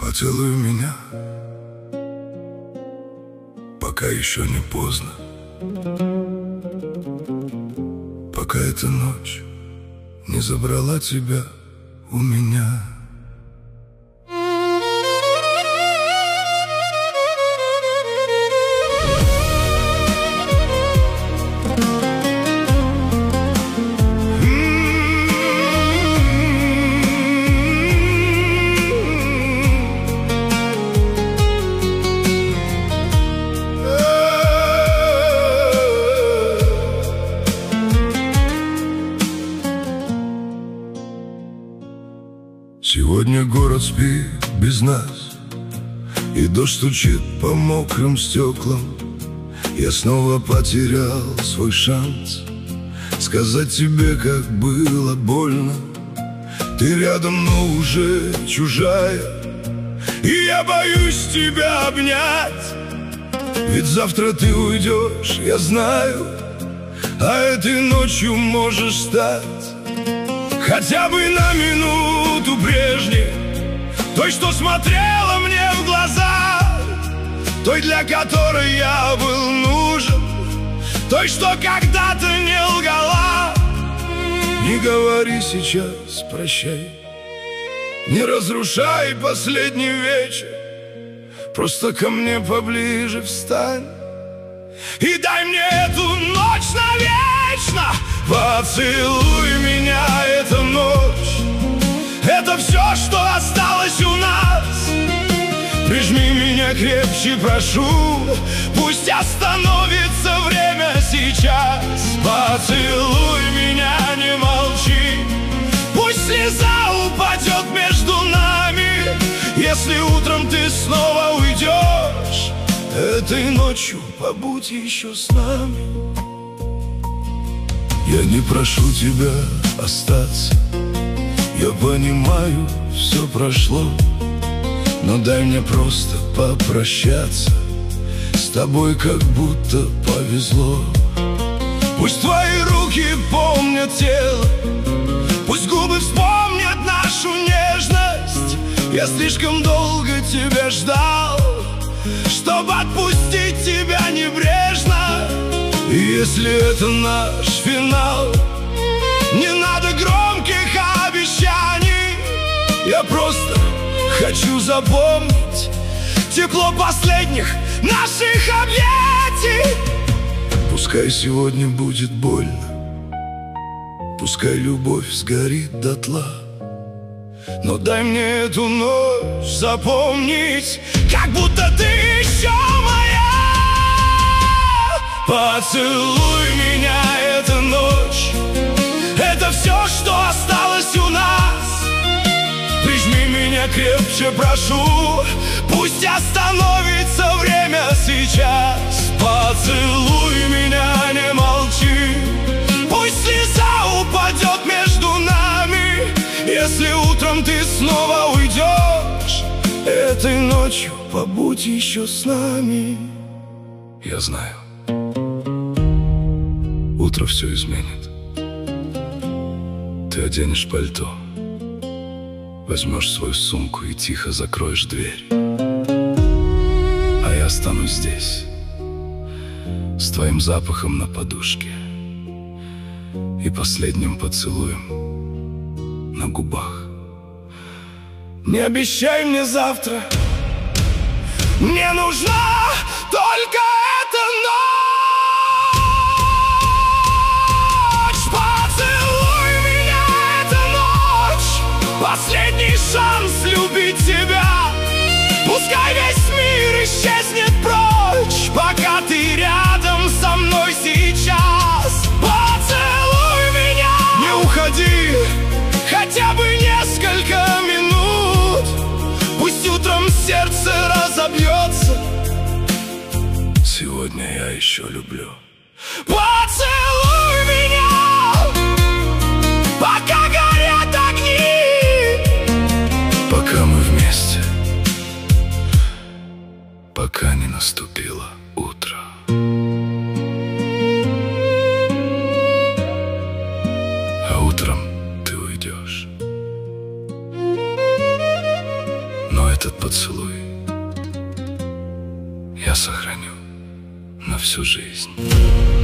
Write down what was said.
Поцелуй меня, пока еще не поздно, пока эта ночь не забрала тебя у меня. Сегодня город спит без нас, и дождь стучит по мокрым стеклам. Я снова потерял свой шанс сказать тебе, как было больно. Ты рядом, но уже чужая, и я боюсь тебя обнять. Ведь завтра ты уйдешь, я знаю, а этой ночью можешь стать хотя бы на минуту прежней, той, что смотрела мне в глаза, той, для которой я был нужен, той, что когда-то не лгала. Не говори сейчас прощай, не разрушай последний вечер, просто ко мне поближе встань и дай мне эту ночь навечно. Поцелуй меня, эта ночь, это все, что осталось у нас. Прижми меня крепче, прошу, пусть остановится время сейчас. Поцелуй меня, не молчи, пусть слеза упадет между нами. Если утром ты снова уйдешь, этой ночью побудь еще с нами. Я не прошу тебя остаться, я понимаю, все прошло, но дай мне просто попрощаться с тобой, как будто повезло. Пусть твои руки помнят тело, пусть губы вспомнят нашу нежность. Я слишком долго тебя ждал, чтобы отпустить тебя небрежно. И если это наш финал, не надо громких обещаний. Я просто хочу запомнить тепло последних наших объятий. Пускай сегодня будет больно, пускай любовь сгорит дотла, но дай мне эту ночь запомнить, как будто ты еще моя. Поцелуй меня, эта ночь, это все, что осталось у нас. Прижми меня крепче, прошу, пусть остановится время сейчас. Поцелуй меня, не молчи, пусть слеза упадет между нами. Если утром ты снова уйдешь, этой ночью побудь еще с нами. Я знаю, утро все изменит. Ты оденешь пальто, возьмешь свою сумку и тихо закроешь дверь. А я останусь здесь, с твоим запахом на подушке и последним поцелуем на губах. Не обещай мне завтра, мне нужна только эта ночь. Поцелуй меня, эта ночь, последний шанс любить тебя. Пускай весь мир исчезнет прочь, пока ты рядом со мной сейчас. Поцелуй меня, не уходи, хотя бы несколько минут. Пусть утром сердце разобьется, сегодня я еще люблю. Поцелуй меня, пока горят огни, пока мы вместе, пока не наступило утро. А утром ты уйдешь, но Этот поцелуй я сохраню на всю жизнь.